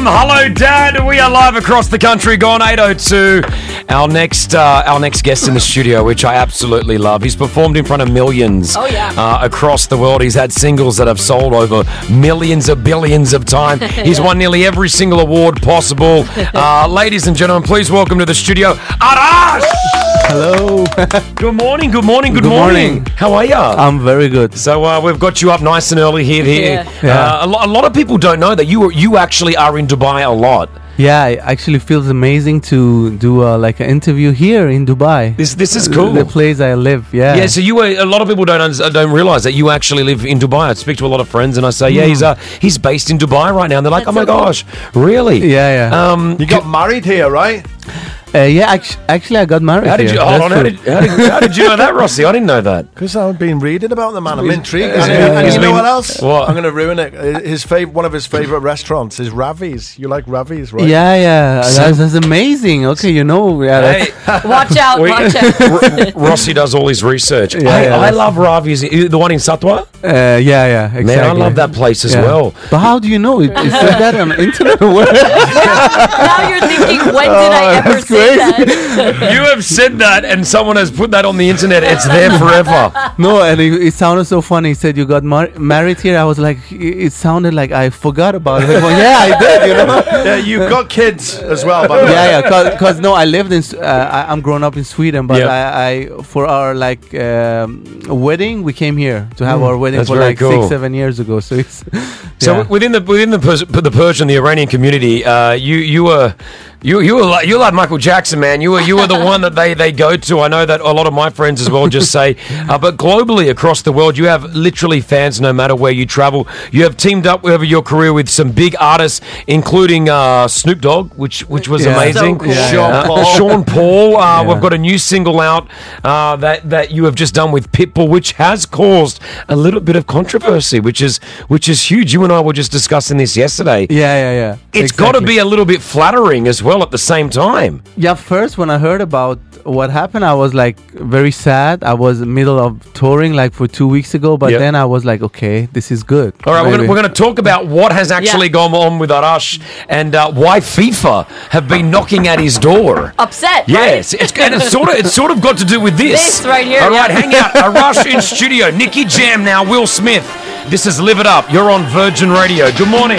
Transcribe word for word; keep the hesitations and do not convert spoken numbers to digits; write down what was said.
Hello, Dad. We are live across the country. Gone eight oh two. Our next, uh, our next guest in the studio, which I absolutely love. He's performed in front of millions. Oh, yeah. uh, across the world. He's had singles that have sold over millions of billions of times. He's Yeah. won nearly every single award possible. Uh, ladies and gentlemen, please welcome to the studio, Arash. Hello. Good morning. Good morning. Good, Good morning. morning. How are you? I'm very good. So uh, we've got you up nice and early here. here. Yeah. Yeah. Uh, a, lo- a lot of people don't know that you you actually are in Dubai a lot. Yeah, it actually feels amazing to do uh, like an interview here in Dubai. This this is cool. The place I live. Yeah. Yeah, so you were, a lot of people don't under- don't realize that you actually live in Dubai. I speak to a lot of friends and I say, yeah, he's uh, he's based in Dubai right now, and they're like, That's oh my so cool. gosh, really? Yeah, yeah. Um, You got married here, right? Uh, yeah, actu- actually, I got married. how did you here. hold on? That's How true. did, how, did, how did you know that, Rossi? I didn't know that. Because I've been reading about the man. I'm intrigued. Yeah, and yeah, and yeah. you know Been- what else? What? I'm going to ruin it. Uh, His fav- One of his favorite restaurants is Ravi's. You like Ravi's, right? Yeah, yeah. So- that's, that's amazing. Okay, you know. Yeah, Hey, that's- Watch out, we- watch out. R- Rossi does all his research. Yeah, I, yeah, I that's- love Ravi's. You- The one in Satwa? uh, yeah, yeah. Exactly. Man, I love that place as Yeah. well. But how do you know it? Is that on the internet or what? Now you're thinking, when did I Oh, ever that's say crazy. that? You have said that, and someone has put that on the internet. It's there forever. No, and it, it sounded so funny. He said you got mar- married here. I was like, it, it sounded like I forgot about it. Like, well, yeah, I did. You know. Yeah, you've got kids as well, by the way. Yeah, yeah, because no, I lived in. S- Uh, I, I'm grown up in Sweden, but Yeah. I, I for our like um, wedding, we came here to have our wedding that's for very like cool. six, seven years ago. So it's So yeah. within the within the Pers- the Persian, the Iranian community, uh, you you were you you were like you like Michael Jackson, man. You were you were the one that they, they go to. I know that a lot of my friends as well just say, uh, but globally across the world, you have literally fans no matter where you travel. You have teamed up over your career with some big artists, including uh, Snoop Dogg, which which was Yeah. amazing. So cool. Yeah, Sean yeah. Paul. Uh, Sean Paul, uh, Yeah. we've got a new single out uh, that that you have just done with Pitbull, which has caused a little bit of controversy, which is which is huge. You and I were just discussing this yesterday. Yeah, yeah, yeah. It's got to Exactly. be a little bit flattering as well at the same time. Yeah, first when I heard about what happened, I was like very sad. I was in the middle of touring like for two weeks ago, but Yep. then I was like, okay, this is good. All right, we're Maybe. gonna, we're going to talk about what has actually Yeah. gone on with Arash and uh, why FIFA have been knocking at his door. Upset. Yes, it's, and it's sort of it's sort of got to do with this. This right here, All right, yeah. hang out. Arash in studio. Nicky Jam now. Will Smith. This is Live It Up. You're on Virgin Radio. Good morning.